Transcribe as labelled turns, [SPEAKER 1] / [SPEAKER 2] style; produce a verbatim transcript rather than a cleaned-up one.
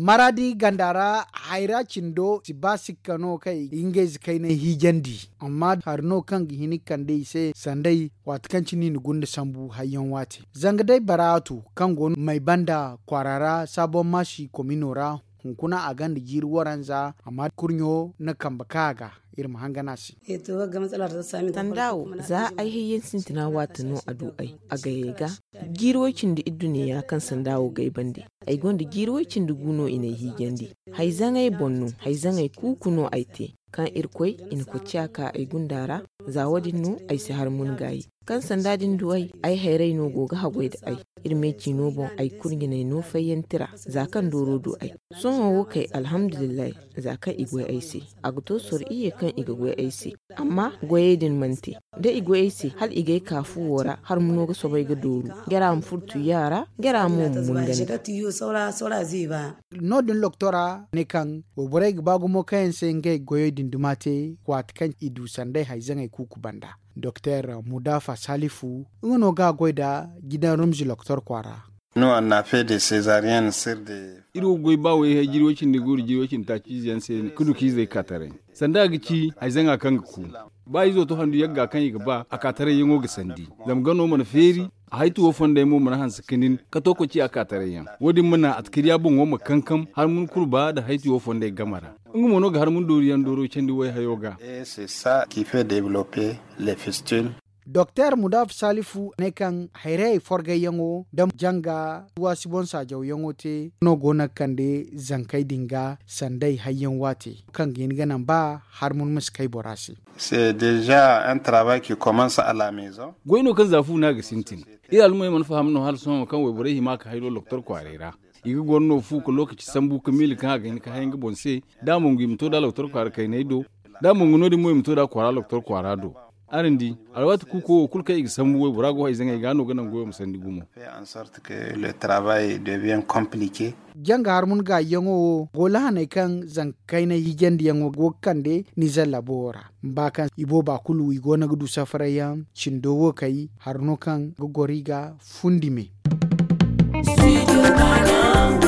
[SPEAKER 1] maradi gandara haira cindo si basikano kai ingez kai na hijandi amma harno kan hini kan dai sai sandai watkanci ni gunda sambu hayyan wate zanga dai baratu kan gon mai banda kwarara sabon mashi kominora hunkuna a ganda jiri waranza amma kurnyo na kambakaga irin hanganasi
[SPEAKER 2] eh to ga matsalar da sami
[SPEAKER 3] tandawo za a yi yin sintina watano a du'ai a gayega girwocin da iduniya kan sandawo gai bande ai gonda girwocin da guno ina higandi hai zangai bonno hai zangai kukuno aite kan irkoi in kucaka ai gundara za wadinno ai sai har mun gayi kan sandadin duwai ai hairai no goga hagoi da ai irme cino bon ai kurgina no fayyantira za kan doro do ai sun hawo kai alhamdulillah za kan igwe ai sai agto sor iye kan igwe ai sai amma goye din mante da igwe ai sai hal igai kafu wora har mun ga sobai ga doro gara am furtu yara gara mu mun gani
[SPEAKER 2] saura saura zai ba
[SPEAKER 1] nodin loktora ne kan obore ga bagumo kayan sai ngai goye din dumate kwat kan idu sandai haizan ai kuku banda Docteur Mudafa Salifu, uno ga goida gidan Rumji Loktor Kwara.
[SPEAKER 4] No, on a fait des césariennes sur des...
[SPEAKER 5] Iro goi bawo ya jirwacin da gori jirwacin ta ciziyan sai kudu ki zai katare. Sanda ga ci ai zanga kan ku. Ba yi zo to handu yagga kan yi gaba a katare yin ga sandi. Zam gano mana feri a haitu wo fonda mu mana hansa kinin ka to ko ci a katare yan. Wodin muna atkiriya bun wo kankam har mun kurba da haitu wo fonda gamara. Ngu mono ga har mun dori yan doro cendi wai hayoga.
[SPEAKER 4] Et c'est ça qui fait développer les fistules.
[SPEAKER 1] Docteur Mudaf Salifu ne kan haire forga yango dam janga wasibon sa jaw yango te no gona kande zankai dinga sandai hayyan wate kan gini ganan ba har mun muskai borasi.
[SPEAKER 4] C'est déjà un travail qui commence à la maison.
[SPEAKER 5] Goino kan zafu na ga sintin. Ira almai man fahamno har son kan wai bore hima ka hailo doktor kwarera. Iga gorno fu ko lokaci sambu ka mil kan ga ni ka hayin bonse da mun gim to da doktor kwar kai ne do da mun gono di mu to da kwara doktor kwara do. Arindi alwat kuko kulka ig sambu we burago hay zanga gano ganan goyo musandi gumo
[SPEAKER 4] fait en sorte que le travail devient compliqué.
[SPEAKER 1] Janga har mun ga yango gola ne kan zankai na hijandi yango go kande ni zalla bora mbakan ibo ba kulu igo na gudu safaraya cindowo kai harno kan gogoriga fundime. Studio